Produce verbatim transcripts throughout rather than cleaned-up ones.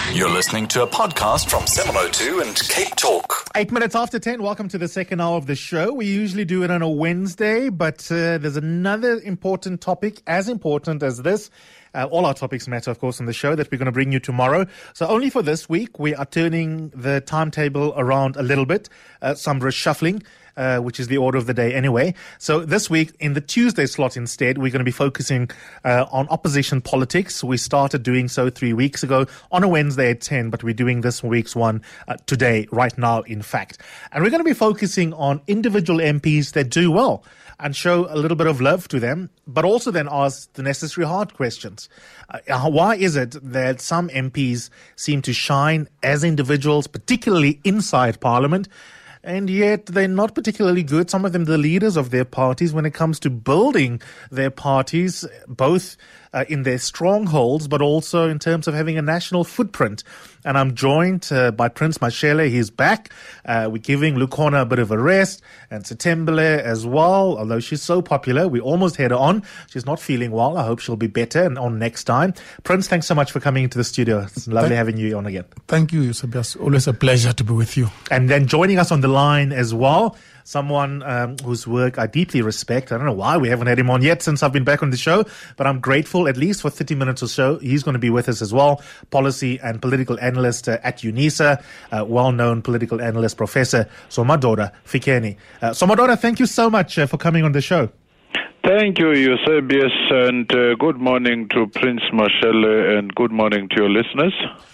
You're listening to a podcast from seven oh two and Cape Talk. Eight minutes after ten, welcome to the second hour of the show. We usually do it on a Wednesday, but uh, there's another important topic, as important as this. Uh, all our topics matter, of course, on the show that we're going to bring you tomorrow. So only for this week, we are turning the timetable around a little bit, uh, some reshuffling. Uh, which is the order of the day anyway. So this week, in the Tuesday slot instead, we're going to be focusing uh, on opposition politics. We started doing so three weeks ago on a Wednesday at ten, but we're doing this week's one uh, today, right now, in fact. And we're going to be focusing on individual M Ps that do well and show a little bit of love to them, but also then ask the necessary hard questions. Uh, why is it that some M Ps seem to shine as individuals, particularly inside Parliament, and yet they're not particularly good, some of them the leaders of their parties, when it comes to building their parties, both uh, in their strongholds, but also in terms of having a national footprint. And I'm joined uh, by Prince Mashele. He's back. Uh, we're giving Lukhona a bit of a rest, and Sithembile as well, although she's so popular. We almost had her on. She's not feeling well. I hope she'll be better and on next time. Prince, thanks so much for coming into the studio. It's lovely Thank, having you on again. Thank you, Eusebius. Always a pleasure to be with you. And then joining us on the line as well, someone um, whose work I deeply respect. I don't know why we haven't had him on yet since I've been back on the show, but I'm grateful at least for thirty minutes or so. He's going to be with us as well. Policy and political analyst uh, at UNISA, uh, well-known political analyst, Professor Somadoda Fikeni. Uh, Somadoda, thank you so much uh, for coming on the show. Thank you, Eusebius, and uh, good morning to Prince Mashele, and good morning to your listeners.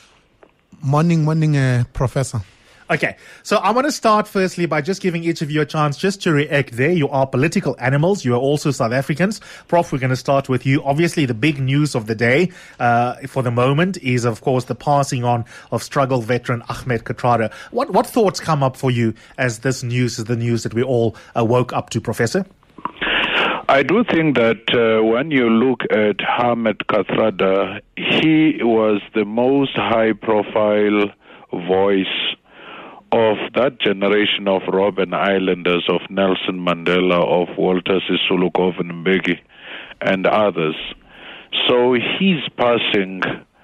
Morning, morning, uh, Professor. Okay, so I want to start firstly by just giving each of you a chance just to react there. You are political animals. You are also South Africans. Prof, we're going to start with you. Obviously, the big news of the day uh, for the moment is, of course, the passing on of struggle veteran Ahmed Kathrada. What, what thoughts come up for you as this news is the news that we all uh, woke up to, Professor? I do think that uh, when you look at Ahmed Kathrada, he was the most high-profile voice of that generation of Robben Islanders, of Nelson Mandela, of Walter Sisulu, Govan Mbeki, and others. So his passing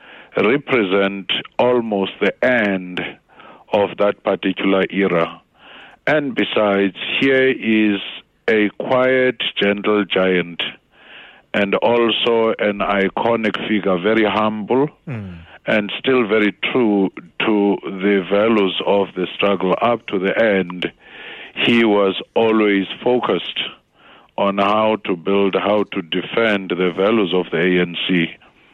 represents almost the end of that particular era. And besides, here is a quiet, gentle giant, and also an iconic figure, very humble, mm. and still very true to the values of the struggle up to the end. He was always focused on how to build, how to defend the values of the A N C.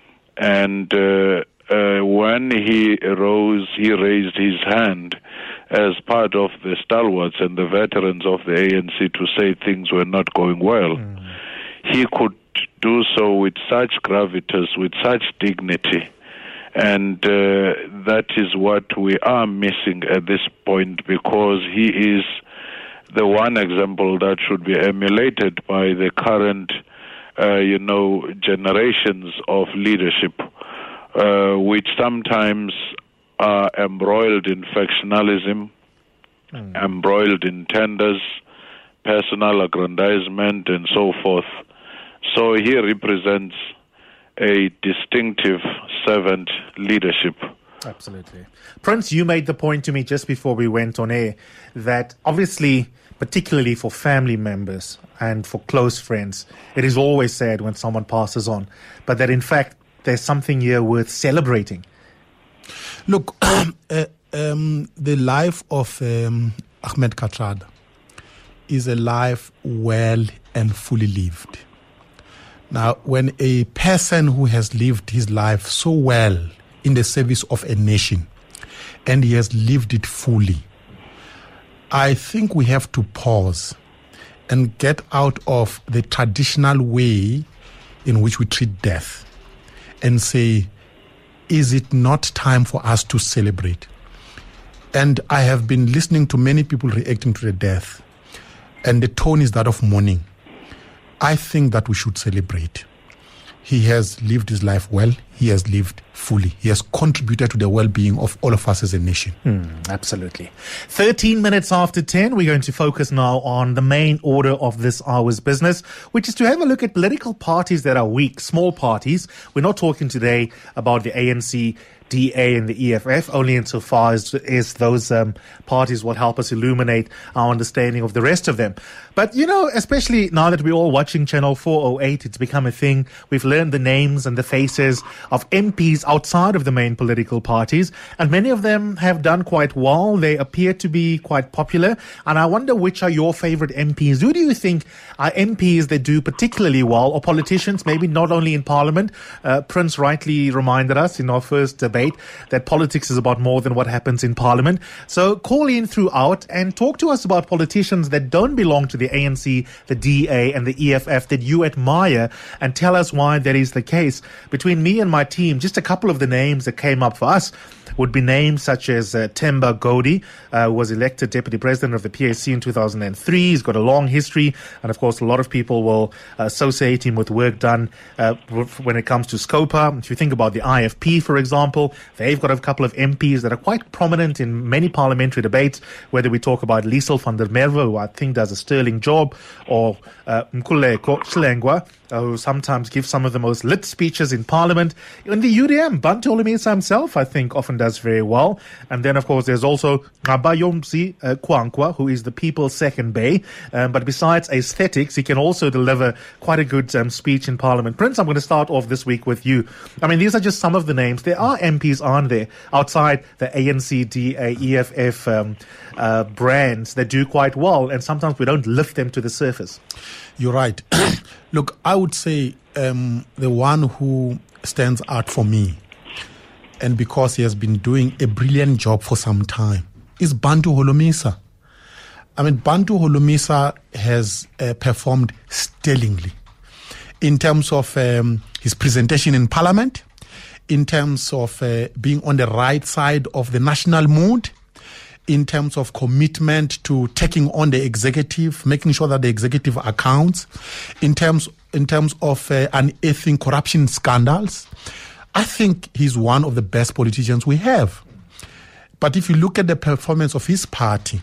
And uh, uh, when he rose, he raised his hand as part of the stalwarts and the veterans of the A N C to say things were not going well. Mm. He could do so with such gravitas, with such dignity. And uh, that is what we are missing at this point, because he is the one example that should be emulated by the current, uh, you know, generations of leadership, uh, which sometimes are embroiled in factionalism, mm. embroiled in tenders, personal aggrandizement, and so forth. So he represents a distinctive servant leadership. Absolutely. Prince, you made the point to me just before we went on air that obviously, particularly for family members and for close friends, it is always sad when someone passes on, but that in fact there's something here worth celebrating. Look, uh, um, the life of um, Ahmed Kathrada is a life well and fully lived. Now, when a person who has lived his life so well in the service of a nation, and he has lived it fully, I think we have to pause and get out of the traditional way in which we treat death and say, is it not time for us to celebrate? And I have been listening to many people reacting to the death, and the tone is that of mourning. I think that we should celebrate. He has lived his life well. he has lived fully. He has contributed to the well-being of all of us as a nation. Mm, absolutely. thirteen minutes after ten, we're going to focus now on the main order of this hour's business, which is to have a look at political parties that are weak, small parties. We're not talking today about the A N C, D A and the E F F, only insofar as, as those um, parties will help us illuminate our understanding of the rest of them. But, you know, especially now that we're all watching Channel four oh eight, it's become a thing. We've learned the names and the faces of M Ps outside of the main political parties, and many of them have done quite well. They appear to be quite popular, and I wonder which are your favorite M Ps. Who do you think are M Ps that do particularly well, or politicians, maybe not only in Parliament? Uh, Prince rightly reminded us in our first debate that politics is about more than what happens in Parliament. So call in throughout and talk to us about politicians that don't belong to the A N C, the D A and the E F F that you admire, and tell us why that is the case. Between me and my team, just a couple of the names that came up for us would be names such as uh, Themba Godi, uh, who was elected Deputy President of the P A C in two thousand three. He's got a long history, and of course a lot of people will associate him with work done uh, when it comes to Scopa. If you think about the I F P, for example, they've got a couple of M Ps that are quite prominent in many parliamentary debates, whether we talk about Liesl van der Merwe, who I think does a sterling job, or uh, Mkhuleko Shlengwa, uh, who sometimes gives some of the most lit speeches in Parliament. In the U D M, Bantu Holomisa himself, I think, often does very well. And then, of course, there's also Ngabayomzi uh, Kwankwa, who is the people's second bay. Um, but besides aesthetics, he can also deliver quite a good um, speech in Parliament. Prince, I'm going to start off this week with you. I mean, these are just some of the names. There are M Ps, aren't there, outside the A N C, D A, E F F um, uh, brands that do quite well, and sometimes we don't lift them to the surface. You're right. Look, I would say um, the one who stands out for me, and because he has been doing a brilliant job for some time, is Bantu Holomisa. I mean, Bantu Holomisa has uh, performed sterlingly in terms of um, his presentation in Parliament, in terms of uh, being on the right side of the national mood, in terms of commitment to taking on the executive, making sure that the executive accounts, in terms in terms of uh, unearthing corruption scandals. I think he's one of the best politicians we have. But if you look at the performance of his party,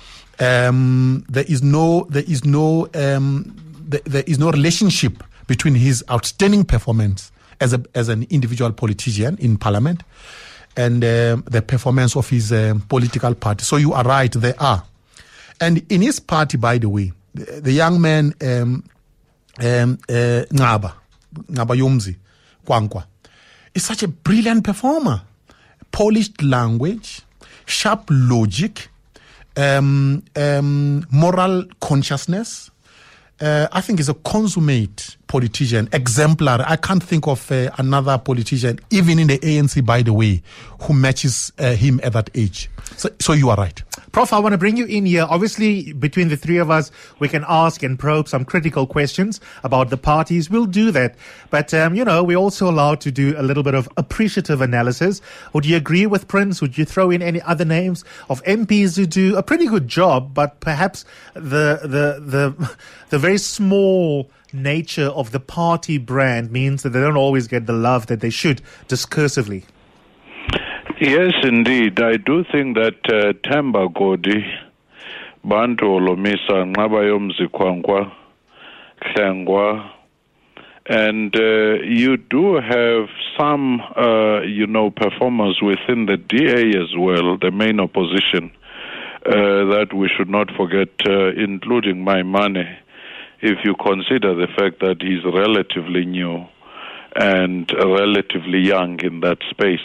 um, there is no there is no um, there, there is no relationship between his outstanding performance as a as an individual politician in Parliament and uh, the performance of his uh, political party. So you are right, there are. And in his party, by the way, the, the young man, um, um, uh, Ngaba, Ngabayomzi Kwankwa, is such a brilliant performer. Polished language, sharp logic, um, um, moral consciousness. Uh, I think he's a consummate politician, exemplary. I can't think of uh, another politician, even in the A N C, by the way, who matches uh, him at that age. So, so you are right. Prof, I want to bring you in here. Obviously, between the three of us, we can ask and probe some critical questions about the parties. We'll do that. But, um, you know, we're also allowed to do a little bit of appreciative analysis. Would you agree with Prince? Would you throw in any other names of M Ps who do a pretty good job, but perhaps the the the the very small nature of the party brand means that they don't always get the love that they should discursively? Yes, indeed. I do think that uh, Themba Godi, Bantu Holomisa, Ngabayomzi Kwankwa, Hlengwa, and uh, you do have some, uh, you know, performers within the D A as well, the main opposition, uh, that we should not forget, uh, including Maimane, if you consider the fact that he's relatively new and relatively young in that space.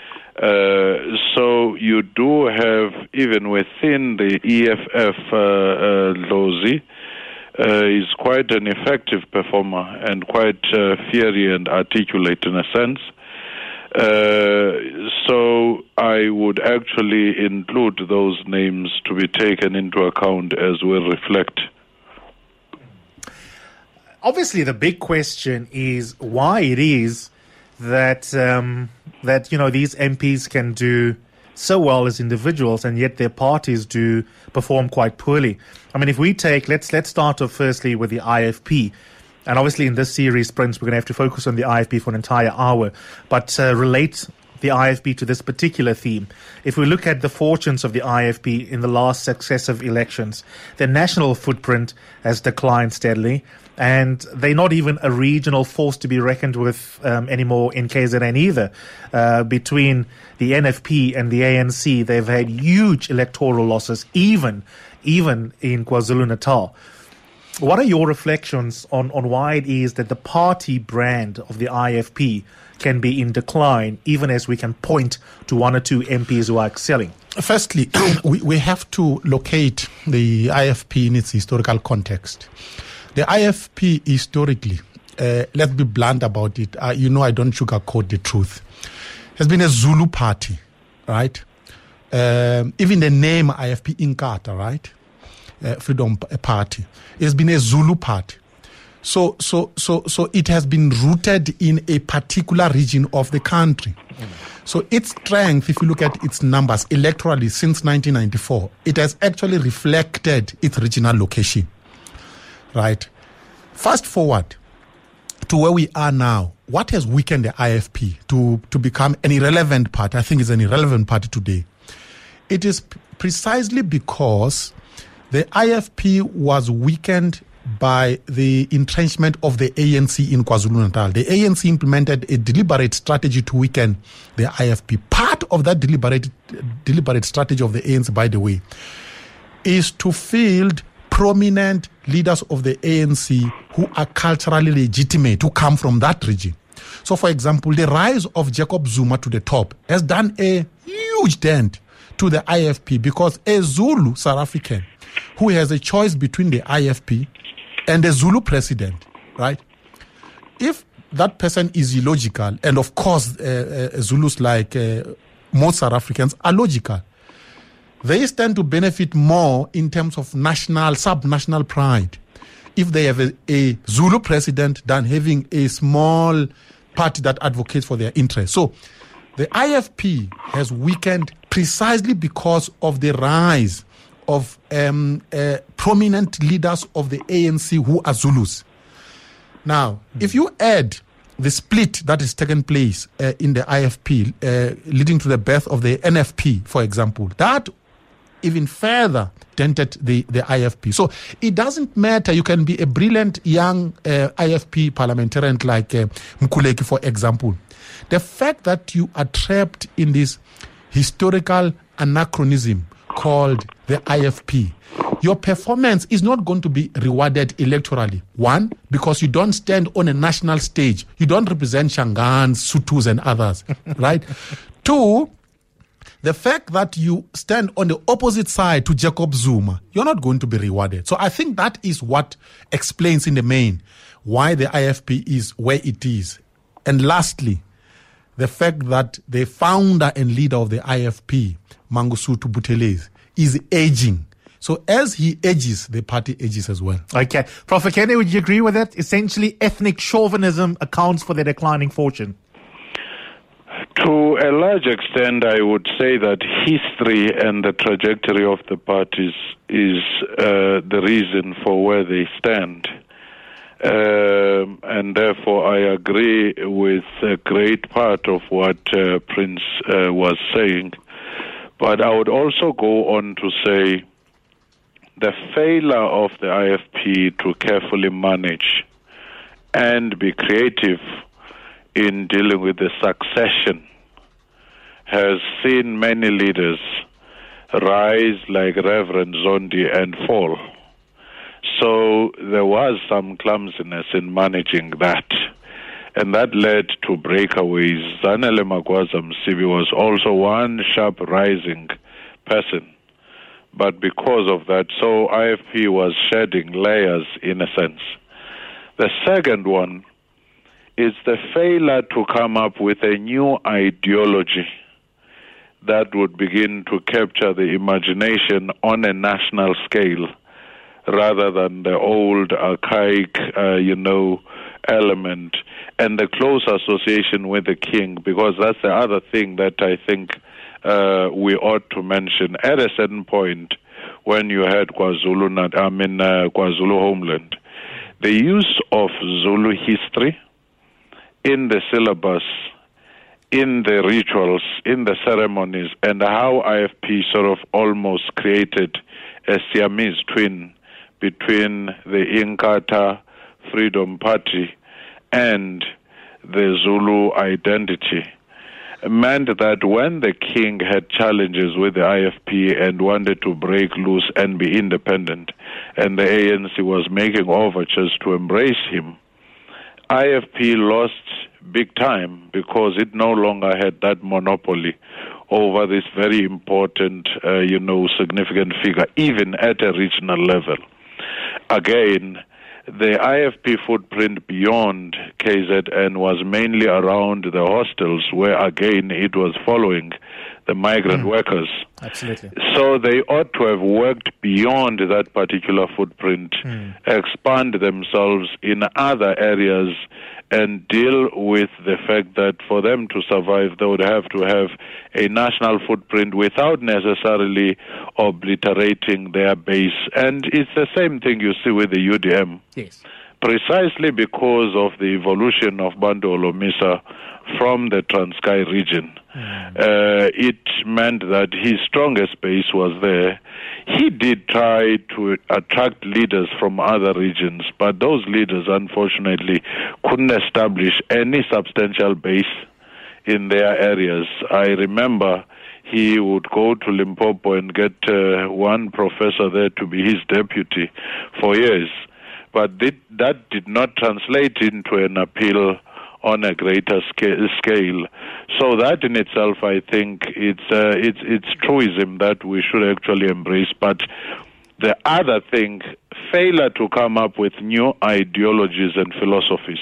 Uh, so you do have, even within the E F F, uh, uh, Lozi uh, is quite an effective performer and quite uh, fiery and articulate in a sense. Uh, so I would actually include those names to be taken into account as we reflect. Obviously, the big question is why it is that um, that you know these M Ps can do so well as individuals, and yet their parties do perform quite poorly. I mean, if we take let's let's start off firstly with the I F P. And obviously in this series, Prince, we're going to have to focus on the I F P for an entire hour, but uh, relate the I F P to this particular theme. If we look at the fortunes of the I F P in the last successive elections, their national footprint has declined steadily, and they're not even a regional force to be reckoned with um, anymore in K Z N either. Uh, between the N F P and the A N C, they've had huge electoral losses, even, even in KwaZulu-Natal. What are your reflections on, on why it is that the party brand of the I F P can be in decline, even as we can point to one or two M Ps who are excelling? Firstly, we, we have to locate the I F P in its historical context. The I F P historically, uh, let's be blunt about it, uh, you know I don't sugarcoat the truth, has been a Zulu party, right? Um, even the name I F P Inkatha, right? Uh, Freedom Party. It has been a Zulu party. So, so, so, so it has been rooted in a particular region of the country. Mm. So its strength, if you look at its numbers electorally since nineteen ninety-four, it has actually reflected its regional location, right? Fast forward to where we are now. What has weakened the I F P to, to become an irrelevant party? I think it's an irrelevant party today. It is p- precisely because the I F P was weakened by the entrenchment of the A N C in KwaZulu-Natal. The A N C implemented a deliberate strategy to weaken the I F P. Part of that deliberate deliberate strategy of the A N C, by the way, is to field prominent leaders of the A N C who are culturally legitimate, who come from that region. So, for example, the rise of Jacob Zuma to the top has done a huge dent to the I F P, because a Zulu South African who has a choice between the I F P and the Zulu president, right? If that person is illogical, and of course uh, uh, Zulus, like uh, most South Africans, are logical, they stand to benefit more in terms of national, sub-national pride if they have a, a Zulu president than having a small party that advocates for their interests. So the I F P has weakened precisely because of the rise of um, uh, prominent leaders of the A N C who are Zulus. Now, mm-hmm. if you add the split that has taken place uh, in the I F P, uh, leading to the birth of the N F P, for example, that even further dented the, the I F P. So it doesn't matter. You can be a brilliant young uh, I F P parliamentarian like uh, Mkhuleki, for example. The fact that you are trapped in this historical anachronism called the I F P, your performance is not going to be rewarded electorally. One, because you don't stand on a national stage. You don't represent Shangans, Sutus, and others, right? Two, the fact that you stand on the opposite side to Jacob Zuma, you're not going to be rewarded. So I think that is what explains in the main why the I F P is where it is. And lastly, the fact that the founder and leader of the I F P, Mangosuthu Buthelezi, is aging. So as he ages, the party ages as well. Okay. Professor Kene, would you agree with that? Essentially, ethnic chauvinism accounts for their declining fortune. To a large extent, I would say that history and the trajectory of the parties is uh, the reason for where they stand. Um, and therefore, I agree with a great part of what uh, Prince uh, was saying. But I would also go on to say the failure of the I F P to carefully manage and be creative in dealing with the succession has seen many leaders rise like Reverend Zondi and fall. So there was some clumsiness in managing that. And that led to breakaways. Zanele Magwaza Msibi was also one sharp rising person. But because of that, so I F P was shedding layers in a sense. The second one is the failure to come up with a new ideology that would begin to capture the imagination on a national scale rather than the old archaic, uh, you know, element and the close association with the king, because that's the other thing that I think uh, we ought to mention. At a certain point, when you had KwaZulu, I mean uh, KwaZulu homeland, the use of Zulu history in the syllabus, in the rituals, in the ceremonies, and how I F P sort of almost created a Siamese twin between the Inkatha Freedom Party and the Zulu identity, meant that when the king had challenges with the I F P and wanted to break loose and be independent, and the A N C was making overtures to embrace him, I F P lost big time because it no longer had that monopoly over this very important, uh, you know, significant figure, even at a regional level. Again, the I F P footprint beyond K Z N was mainly around the hostels, where again it was following the migrant mm. workers. Absolutely. So they ought to have worked beyond that particular footprint, mm. expand themselves in other areas, and deal with the fact that for them to survive, they would have to have a national footprint without necessarily obliterating their base. And it's the same thing you see with the U D M. Yes. Precisely because of the evolution of Bantu Holomisa from the Transkei region. Mm. Uh, it meant that his strongest base was there. He did try to attract leaders from other regions, but those leaders, unfortunately, couldn't establish any substantial base in their areas. I remember he would go to Limpopo and get uh, one professor there to be his deputy for years, but th- that did not translate into an appeal on a greater sca- scale. So that in itself, I think, it's uh, it's it's truism that we should actually embrace. But the other thing, failure to come up with new ideologies and philosophies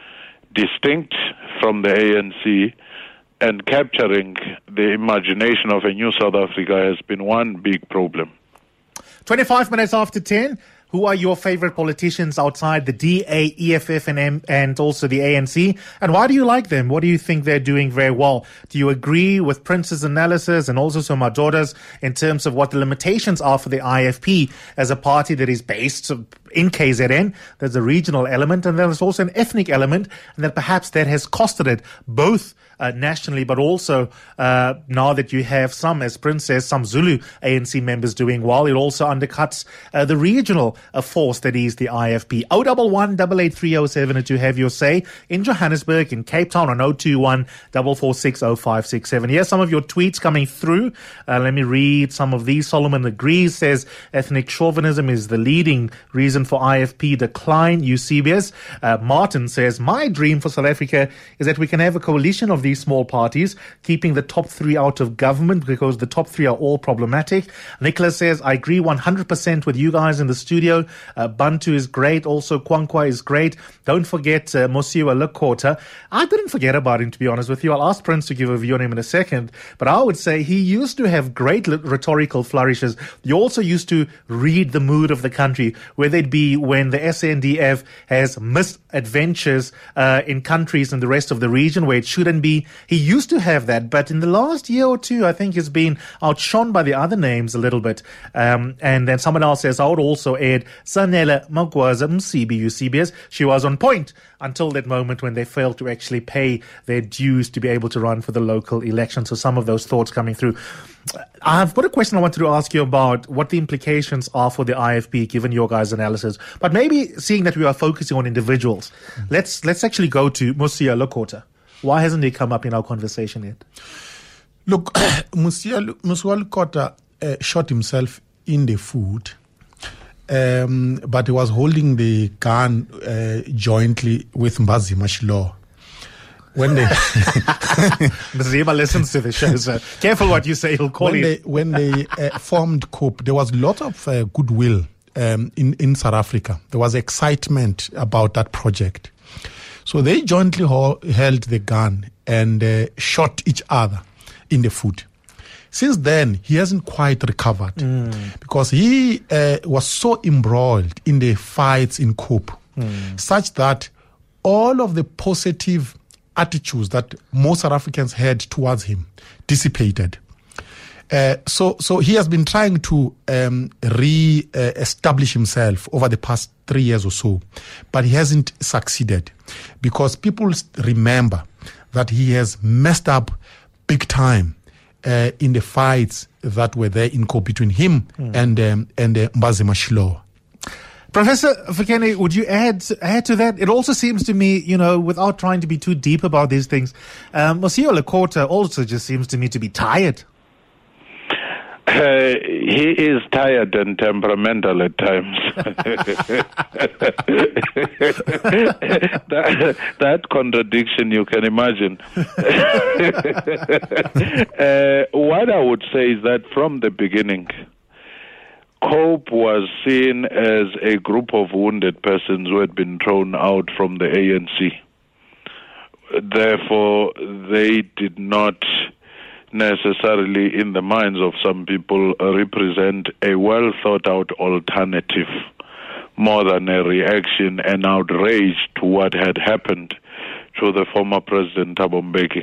distinct from the A N C and capturing the imagination of a new South Africa has been one big problem. twenty-five minutes after ten. Who are your favorite politicians outside the D A, E F F, and M, and also the A N C? And why do you like them? What do you think they're doing very well? Do you agree with Prince's analysis and also some of Madoda's in terms of what the limitations are for the I F P as a party that is based in K Z N? There's a regional element, and there's also an ethnic element, and that perhaps that has costed it both uh, nationally, but also uh, now that you have some, as Prince says, some Zulu A N C members doing well, it also undercuts uh, the regional a force that is the I F P. oh one one, eight eight three oh seven to have your say in Johannesburg, in Cape Town on oh two one, four four six oh five six seven. Here's some of your tweets coming through. Uh, let me read some of these. Solomon agrees, says ethnic chauvinism is the leading reason for I F P decline. Eusebius. Uh, Martin says, my dream for South Africa is that we can have a coalition of these small parties, keeping the top three out of government because the top three are all problematic. Nicholas says, I agree one hundred percent with you guys in the studio. Uh, Bantu is great. Also, Kwankwa is great. Don't forget uh, Mosiwa Lekota. I didn't forget about him, to be honest with you. I'll ask Prince to give a view on him in a second. But I would say he used to have great rhetorical flourishes. He also used to read the mood of the country, whether it be when the S A N D F has missed adventures uh, in countries in the rest of the region where it shouldn't be. He used to have that. But in the last year or two, I think he's been outshone by the other names a little bit. Um, and then someone else says, I would also add Sanela Magwaza Msibi Eusebius. She was on point until that moment when they failed to actually pay their dues to be able to run for the local election. So some of those thoughts coming through. I've got a question I wanted to ask you about what the implications are for the I F P, given your guys' analysis. But maybe seeing that we are focusing on individuals, mm-hmm. let's let's actually go to Mosiwa Lekota. Why hasn't he come up in our conversation yet? Look, Mosiwa Lekota uh, shot himself in the foot. Um, but he was holding the gun uh, jointly with Mbazi Mashilo. When they Mzima listens to the show, so careful what you say. He'll call when you. They, when they uh, formed COPE, there was a lot of uh, goodwill um, in in South Africa. There was excitement about that project, so they jointly ho- held the gun and uh, shot each other in the foot. Since then, he hasn't quite recovered mm. because he uh, was so embroiled in the fights in COPE, mm. such that all of the positive attitudes that most South Africans had towards him dissipated. Uh, so, so he has been trying to um, re-establish uh, himself over the past three years or so, but he hasn't succeeded because people remember that he has messed up big time uh, in the fights that were there in court between him mm. and um, and uh, Mbazima Shilowa. Professor Fikeni, would you add add to that? It also seems to me, you know, without trying to be too deep about these things, um, Mosiuoa Lekota also just seems to me to be tired. Uh, he is tired and temperamental at times. that, that contradiction you can imagine. uh, what I would say is that from the beginning, COPE was seen as a group of wounded persons who had been thrown out from the A N C. Therefore, they did not necessarily, in the minds of some people, uh, represent a well-thought-out alternative more than a reaction and outrage to what had happened to the former President Thabo Mbeki.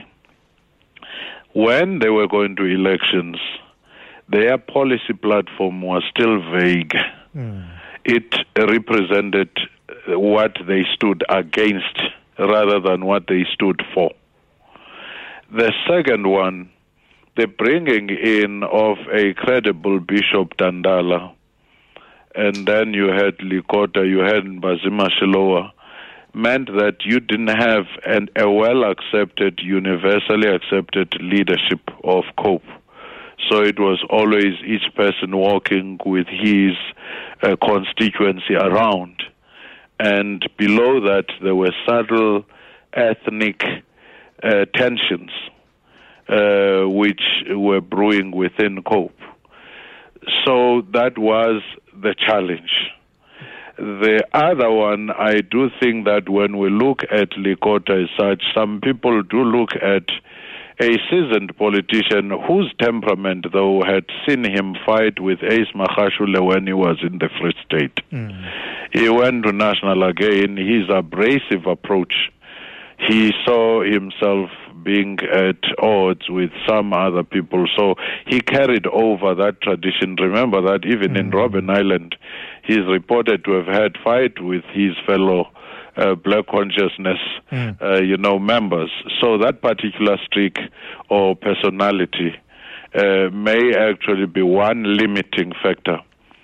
When they were going to elections, their policy platform was still vague. Mm. It represented what they stood against rather than what they stood for. The second one, the bringing in of a credible Bishop Tandala, and then you had Lekota, you had Mbazima Shilowa, meant that you didn't have an, a well-accepted, universally accepted leadership of COPE. So it was always each person walking with his uh, constituency around. And below that, there were subtle ethnic uh, tensions Uh, which were brewing within COPE. So that was the challenge. The other one, I do think that when we look at Lekota as such, some people do look at a seasoned politician whose temperament, though, had seen him fight with Ace Magashule when he was in the Free State. Mm. He went to national again. His abrasive approach, he saw himself being at odds with some other people. So he carried over that tradition. Remember that even mm-hmm. in Robben Island, he's reported to have had fight with his fellow uh, black consciousness, mm. uh, you know, members. So that particular streak or personality uh, may actually be one limiting factor.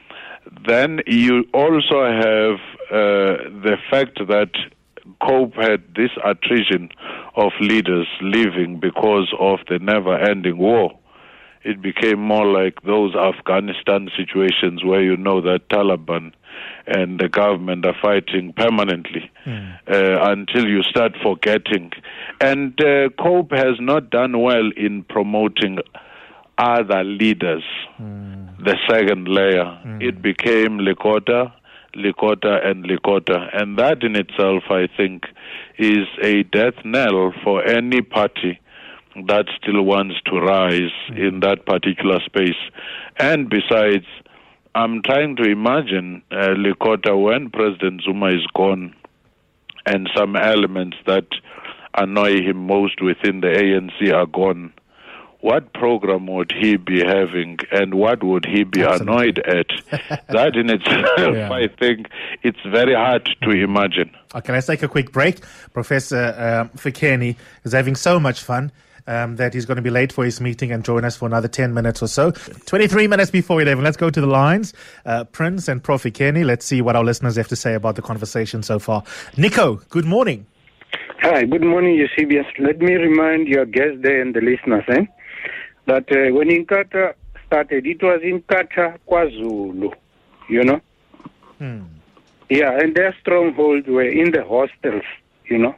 Then you also have uh, the fact that COPE had this attrition of leaders leaving because of the never-ending war. It became more like those Afghanistan situations where you know that Taliban and the government are fighting permanently mm. uh, until you start forgetting. And uh, COPE has not done well in promoting other leaders, mm. the second layer. Mm. It became Lekota, Lekota and Lekota. And that in itself, I think, is a death knell for any party that still wants to rise in that particular space. And besides, I'm trying to imagine uh, Lekota when President Zuma is gone and some elements that annoy him most within the A N C are gone. What program would he be having and what would he be Absolutely. Annoyed at? That in itself, yeah. I think it's very hard to imagine. Okay, let's take a quick break. Professor uh, Fikeni is having so much fun um, that he's going to be late for his meeting and join us for another ten minutes or so. twenty-three minutes before eleven. Let's go to the lines. Uh, Prince and Prof Fikeni, let's see what our listeners have to say about the conversation so far. Nico, good morning. Hi, good morning, Eusebius. Let me remind your guests there and the listeners, eh? that uh, when Inkatha started, it was Inkatha KwaZulu, you know? Hmm. Yeah, and their strongholds were in the hostels, you know?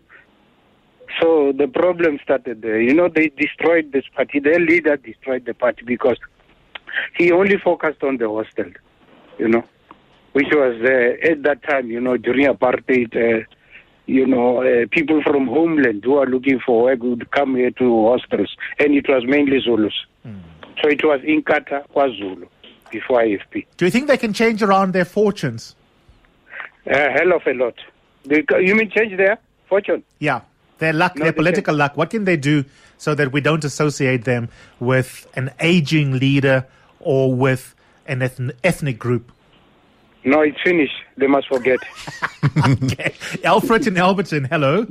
So the problem started there. You know, they destroyed this party. Their leader destroyed the party because he only focused on the hostel, you know? Which was, uh, at that time, you know, during apartheid, uh, you know, uh, people from homeland who are looking for work would come here to hostels, and it was mainly Zulus. Mm. So it was Inkatha KwaZulu before I F P. Do you think they can change around their fortunes? A uh, hell of a lot. They, you mean change their fortune? Yeah. Their luck, No, their they political luck. What can they do so that we don't associate them with an aging leader or with an ethn- ethnic group? No, it's finished. They must forget. Okay. Alfred in Alberton, hello.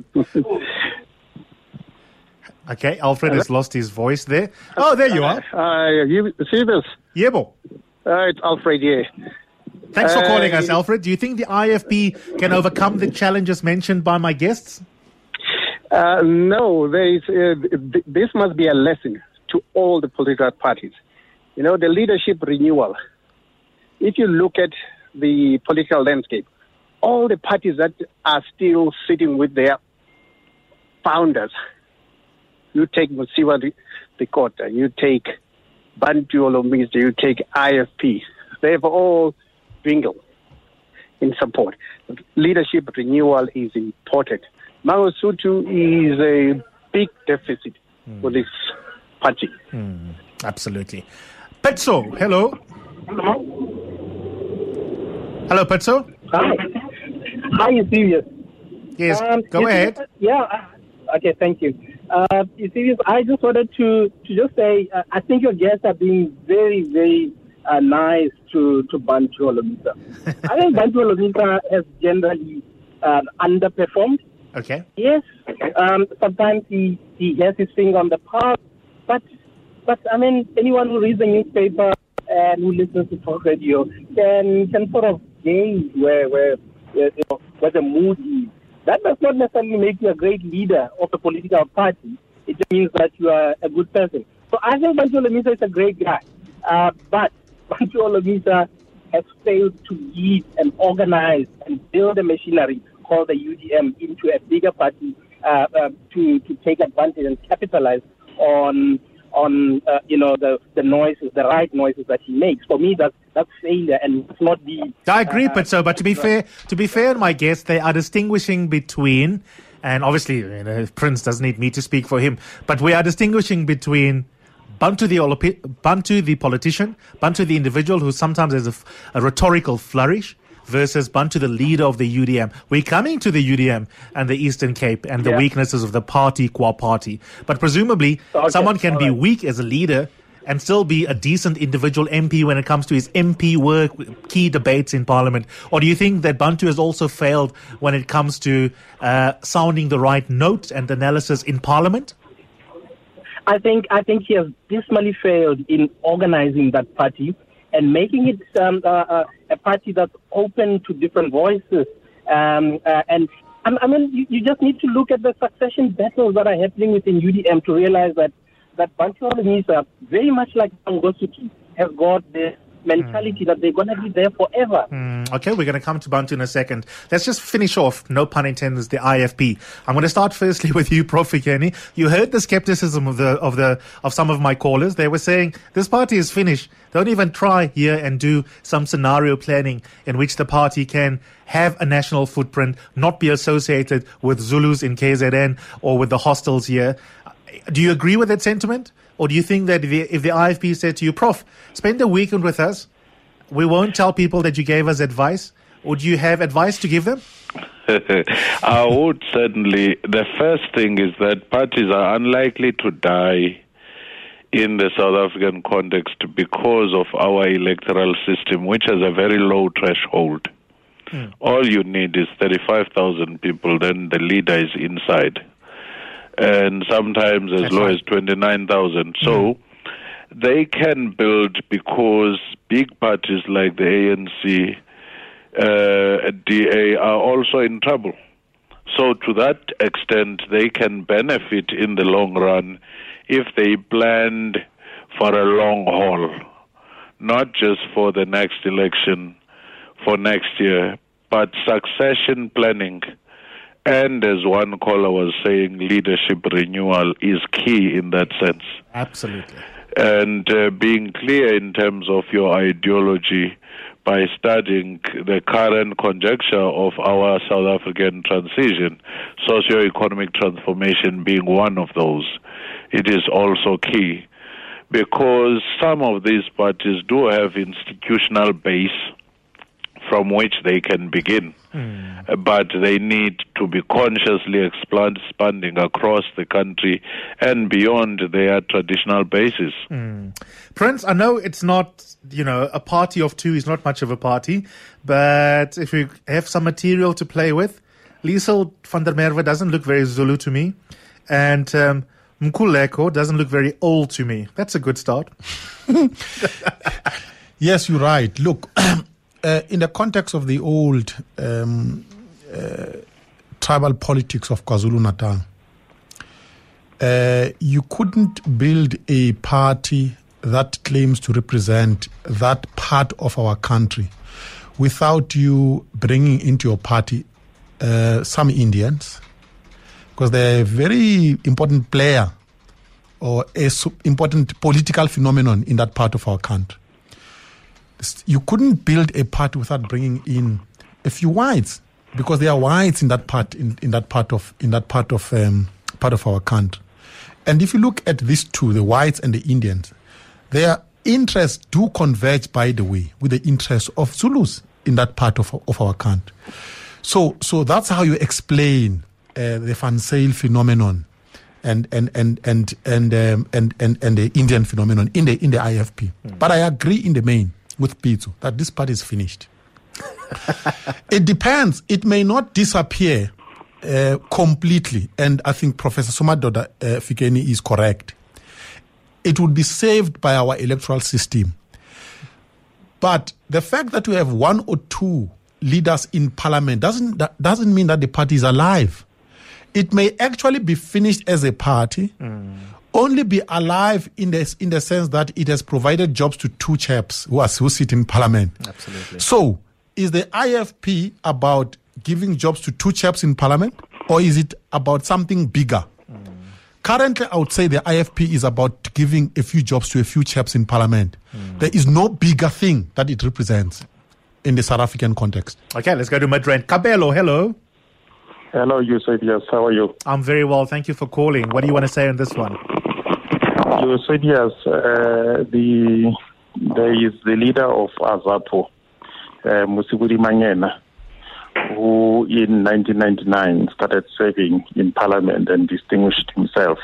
Okay, Alfred has lost his voice there. Oh, there you are. Uh, you see this? Yebo. Uh, it's Alfred here. Thanks for Uh, calling us, Alfred. Do you think the I F P can overcome the challenges mentioned by my guests? Uh, no, there is, uh, th- this must be a lesson to all the political parties. You know, the leadership renewal. If you look at the political landscape, all the parties that are still sitting with their founders, you take Musiwa Lekota, you take Bantu Holomisa, you take I F P, they've all dwindled in support. Leadership renewal is important. Mangosuthu is a big deficit mm. for this party. Mm, absolutely. Petso, hello. Hello, Petso. Hi. Hi, Eusebius. Yes, um, go ahead. Uh, yeah, okay, thank you. Uh, Eusebius, I just wanted to, to just say, uh, I think your guests are being very, very uh, nice to, to Bantu Holomisa. I think Bantu Holomisa has generally uh, underperformed. Okay. Yes, um, sometimes he, he has his finger on the pulse, but, but I mean, anyone who reads the newspaper and who listens to talk radio can, can sort of gauge where, where, where, you know, where the mood is. That does not necessarily make you a great leader of a political party. It just means that you are a good person. So I think Bantu Holomisa is a great guy. Uh, but Bantu Holomisa has failed to lead and organize and build a machinery called the U D M into a bigger party uh, uh, to, to take advantage and capitalize on on uh, you know the, the noises, the right noises that he makes. For me, that's that's failure, and it's not the. I agree, uh, but so, but to be fair, to be fair, my guests, they are distinguishing between, and obviously, you know, Prince doesn't need me to speak for him, but we are distinguishing between Bantu the Bantu the politician, Bantu the individual who sometimes has a, a rhetorical flourish, versus Bantu the leader of the U D M. We're coming to the U D M and the Eastern Cape and the Yeah. weaknesses of the party qua party. But presumably, Okay, someone can all be right. weak as a leader and still be a decent individual M P when it comes to his M P work, key debates in Parliament? Or do you think that Bantu has also failed when it comes to uh, sounding the right note and analysis in Parliament? I think I think he has dismally failed in organizing that party and making it um, uh, uh, a party that's open to different voices. Um, uh, and I, I mean, you, you just need to look at the succession battles that are happening within U D M to realize that that Bantu Holomisa, very much like Mangosuthu, has got the mentality mm. that they're going to be there forever. Mm, okay, we're going to come to Bantu in a second. Let's just finish off, no pun intended, the I F P. I'm going to start firstly with you, Professor Fikeni. You heard the skepticism of the of the of some of my callers. They were saying this party is finished. Don't even try here and do some scenario planning in which the party can have a national footprint, not be associated with Zulus in K Z N or with the hostels here. Do you agree with that sentiment? Or do you think that if the, if the I F P said to you, Prof, spend a weekend with us, we won't tell people that you gave us advice? Or do you have advice to give them? I would certainly. The first thing is that parties are unlikely to die in the South African context because of our electoral system, which has a very low threshold. Mm. All you need is thirty-five thousand people, then the leader is inside. And sometimes as That's low right. as twenty-nine thousand. So Mm. they can build because big parties like the A N C, uh, D A are also in trouble. So to that extent, they can benefit in the long run if they planned for a long haul, not just for the next election, for next year, but succession planning. And as one caller was saying, leadership renewal is key in that sense. Absolutely. And uh, being clear in terms of your ideology by studying the current conjecture of our South African transition, socio-economic transformation being one of those, it is also key. Because some of these parties do have institutional base. from which they can begin. Mm. Uh, but they need to be consciously expand, expanding across the country and beyond their traditional bases. Mm. Prince, I know it's not, you know, a party of two is not much of a party, but if you have some material to play with, Liesel van der Merwe doesn't look very Zulu to me, and um, Mkhuleko doesn't look very old to me. That's a good start. Yes, you're right. Look, uh, in the context of the old um, uh, tribal politics of KwaZulu-Natal, uh, you couldn't build a party that claims to represent that part of our country without you bringing into your party uh, some Indians, because they're a very important player or a important political phenomenon in that part of our country. You couldn't build a party without bringing in a few whites, because there are whites in that part in, in that part of in that part of um, part of our country. And if you look at these two, the whites and the Indians, their interests do converge, by the way, with the interests of Zulus in that part of of our country. So so that's how you explain uh, the Van Zyl phenomenon and and and and and um, and, and and the Indian phenomenon in the in the I F P. Mm. But I agree in the main with Pitso that this part is finished. It depends. It may not disappear uh, completely, and I think Professor Somadoda uh, Fikeni is correct. It would be saved by our electoral system. But the fact that we have one or two leaders in parliament doesn't that doesn't mean that the party is alive. It may actually be finished as a party, mm. only be alive in the in the sense that it has provided jobs to two chaps who are who sit in parliament. Absolutely. So, is the I F P about giving jobs to two chaps in parliament, or is it about something bigger? Mm. Currently, I would say the I F P is about giving a few jobs to a few chaps in parliament. Mm. There is no bigger thing that it represents in the South African context. Okay, let's go to Midrand. Kabelo, hello. Hello, Eusebius. How are you? I'm very well. Thank you for calling. What do you want to say on this one? Eusebius, uh, the there is the leader of AZAPO, uh, Musibudi Manyena, who in nineteen ninety-nine started serving in Parliament and distinguished himself.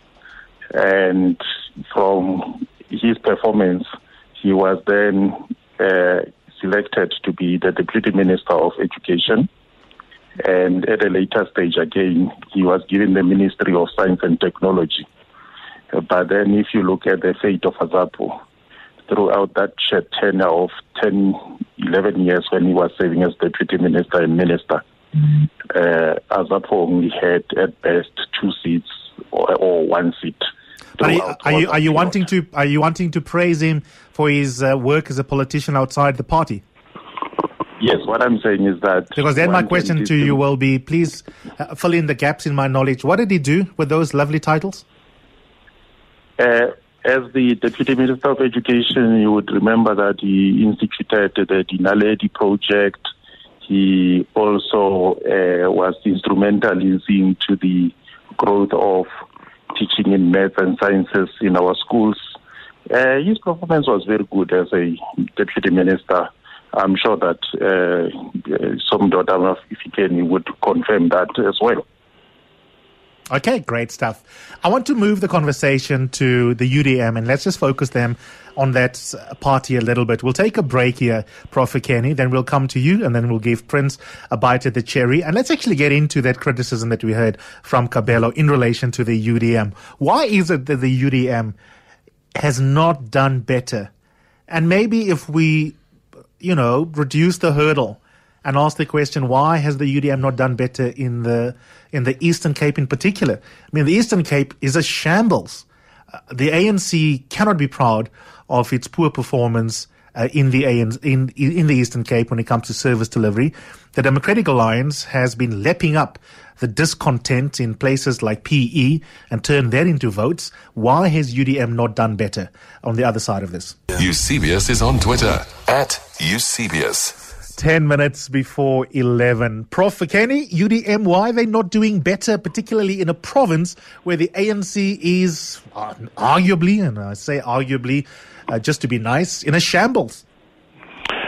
And from his performance, he was then uh, selected to be the Deputy Minister of Education. And at a later stage, again, he was given the Ministry of Science and Technology. But then if you look at the fate of AZAPO, throughout that tenure of ten, eleven years when he was serving as Deputy Minister and Minister, mm-hmm. uh, AZAPO only had at best two seats or, or one seat. Are you, are you, are you wanting to are you wanting to praise him for his uh, work as a politician outside the party? Yes, what I'm saying is that... Because then my question to you will be, please uh, fill in the gaps in my knowledge. What did he do with those lovely titles? Uh, as the Deputy Minister of Education, you would remember that he instituted the Dinaledi project. He also uh, was instrumental in seeing to the growth of teaching in maths and sciences in our schools. Uh, his performance was very good as a Deputy Minister. I'm sure that uh, some daughter, if he can, would confirm that as well. Okay, great stuff. I want to move the conversation to the U D M, and let's just focus them on that party a little bit. We'll take a break here, Professor Kenny, then we'll come to you, and then we'll give Prince a bite at the cherry. And let's actually get into that criticism that we heard from Kabelo in relation to the U D M. Why is it that the U D M has not done better? And maybe if we, you know, reduce the hurdle and ask the question, why has the U D M not done better in the in the Eastern Cape in particular? I mean, the Eastern Cape is a shambles. Uh, the A N C cannot be proud of its poor performance uh, in the A N C, in in the Eastern Cape when it comes to service delivery. The Democratic Alliance has been lapping up the discontent in places like P E and turned that into votes. Why has U D M not done better on the other side of this? Eusebius is on Twitter at Eusebius. Ten minutes before eleven. Professor Kenny, U D M, why are they not doing better, particularly in a province where the A N C is uh, arguably, and I say arguably uh, just to be nice, in a shambles?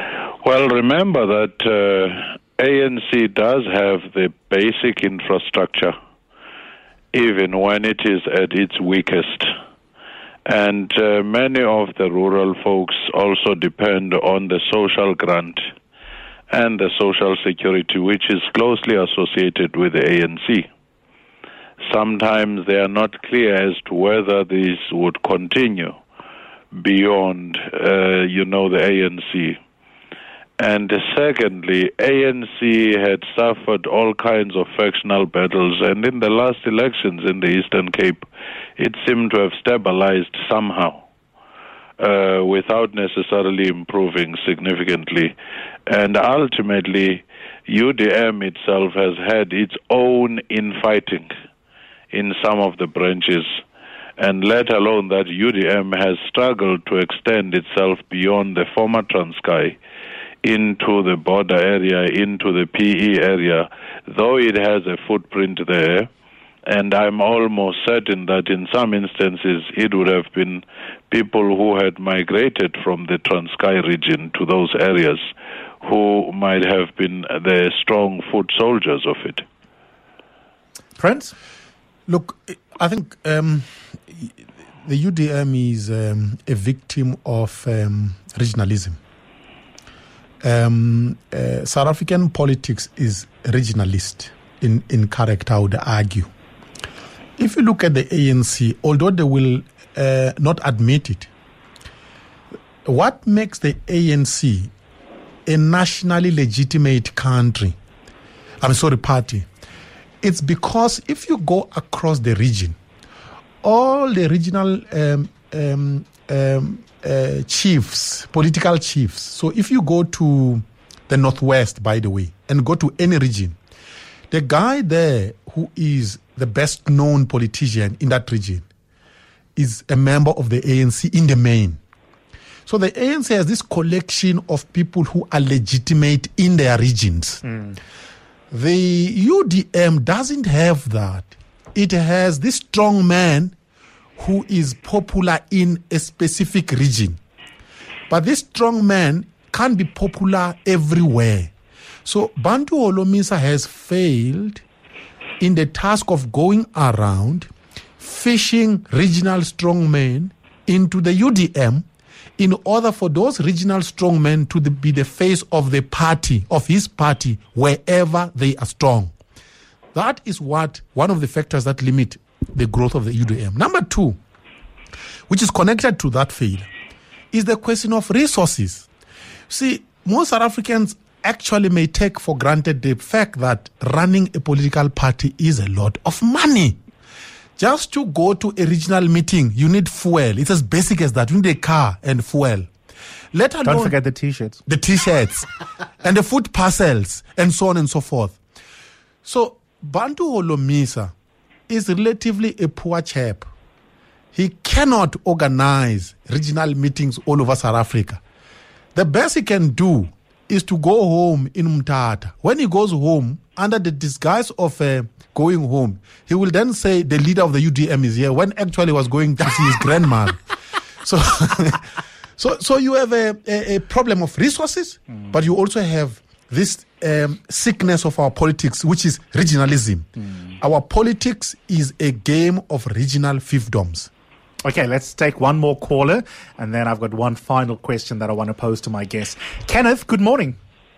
Well, remember that uh, A N C does have the basic infrastructure, even when it is at its weakest. And uh, many of the rural folks also depend on the social grant and the social security, which is closely associated with the A N C. Sometimes they are not clear as to whether these would continue beyond, uh, you know, the A N C. And secondly, A N C had suffered all kinds of factional battles, and in the last elections in the Eastern Cape, it seemed to have stabilized somehow, uh, without necessarily improving significantly. And ultimately, U D M itself has had its own infighting in some of the branches, and let alone that U D M has struggled to extend itself beyond the former Transkei into the border area, into the P E area, though it has a footprint there. And I'm almost certain that in some instances it would have been people who had migrated from the Transkei region to those areas who might have been the strong foot soldiers of it. Prince? Look, I think um, the U D M is um, a victim of um, regionalism. Um, uh, South African politics is regionalist in, in character, I would argue. If you look at the A N C, although they will uh, not admit it, what makes the A N C a nationally legitimate country, I'm sorry, party, it's because if you go across the region, all the regional um, um, um, uh, chiefs, political chiefs, so if you go to the Northwest, by the way, and go to any region, the guy there who is the best known politician in that region is a member of the A N C in the main. So the A N C has this collection of people who are legitimate in their regions. Mm. The U D M doesn't have that. It has this strong man who is popular in a specific region. But this strong man can't be popular everywhere. So Bantu Holomisa has failed in the task of going around fishing regional strongmen into the U D M in order for those regional strongmen to the, be the face of the party, of his party, wherever they are strong. That is what one of the factors that limit the growth of the U D M. Number two, which is connected to that failure, is the question of resources. See, most South Africans actually may take for granted the fact that running a political party is a lot of money. Just to go to a regional meeting, you need fuel. It's as basic as that. You need a car and fuel. Let alone Don't forget the T-shirts. The T-shirts and the food parcels and so on and so forth. So Bantu Holomisa is relatively a poor chap. He cannot organize regional meetings all over South Africa. The best he can do is to go home in Mthatha. When he goes home, under the disguise of uh, going home, he will then say the leader of the U D M is here, when actually he was going to see his grandmother. So, so, so you have a, a, a problem of resources, mm. but you also have this um, sickness of our politics, which is regionalism. Mm. Our politics is a game of regional fiefdoms. Okay, let's take one more caller, and then I've got one final question that I want to pose to my guest. Kenneth, good morning.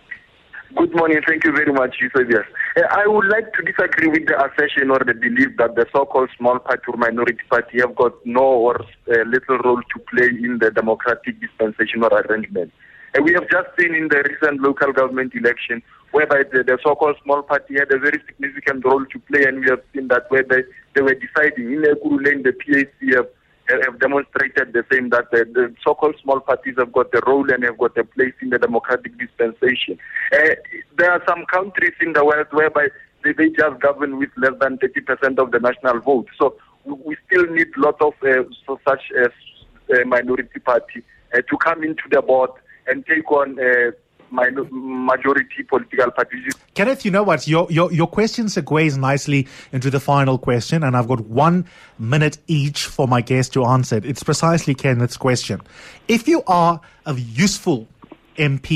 Good morning. Thank you very much, Eusebius. Uh, I would like to disagree with the assertion or the belief that the so-called small party or minority party have got no or uh, little role to play in the democratic dispensation or arrangement. Uh, we have just seen in the recent local government election whereby the, the so-called small party had a very significant role to play, and we have seen that where they, they were deciding. In Ekurhuleni, the P A C have have demonstrated the same, that the, the so-called small parties have got a role and have got a place in the democratic dispensation. Uh, there are some countries in the world whereby they, they just govern with less than thirty percent of the national vote. So we still need lots of uh, so such a uh, minority party uh, to come into the board and take on uh, minor, majority political parties. Kenneth, you know what? Your, your your question segues nicely into the final question, and I've got one minute each for my guest to answer it. It's precisely Kenneth's question. If you are a useful M P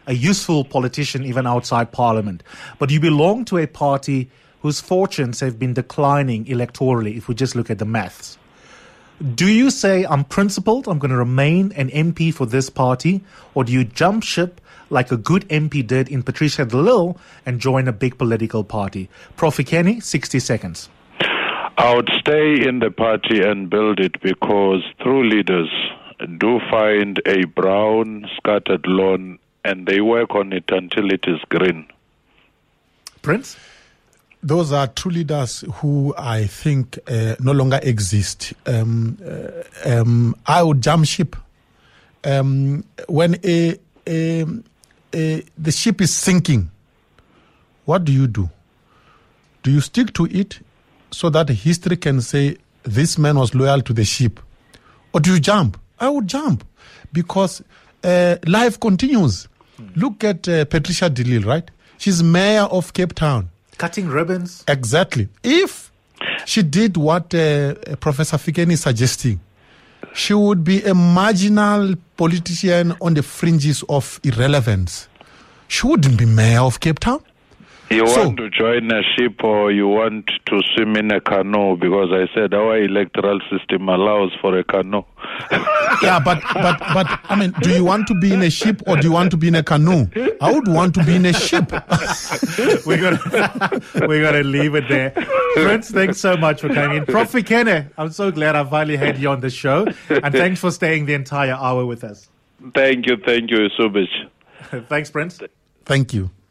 a useful politician even outside Parliament. But you belong to a party whose fortunes have been declining electorally, if we just look at the maths. Do you say, I'm principled, I'm going to remain an M P for this party, or do you jump ship like a good M P did in Patricia de Lille and join a big political party? Professor Kenny, sixty seconds. I would stay in the party and build it, because true leaders do find a brown scattered lawn and they work on it until it is green. Prince? Those are true leaders who I think uh, no longer exist. Um, uh, um, I would jump ship. Um, when a, a, a, the ship is sinking, what do you do? Do you stick to it so that history can say this man was loyal to the ship? Or do you jump? I would jump, because uh, life continues. Hmm. Look at uh, Patricia de Lille, right? She's mayor of Cape Town. Cutting ribbons. Exactly. If she did what uh, Professor Fikeni is suggesting, she would be a marginal politician on the fringes of irrelevance. She wouldn't be mayor of Cape Town. You So- want to join a ship, or you want to swim in a canoe? Because I said our electoral system allows for a canoe. Yeah, but, but, but, I mean, do you want to be in a ship or do you want to be in a canoe? I would want to be in a ship. We're gonna we're gonna leave it there. Prince, thanks so much for coming in. Professor Kenny, I'm so glad I finally had you on the show, and thanks for staying the entire hour with us. Thank you, thank you so much. Thanks, Prince. Thank you.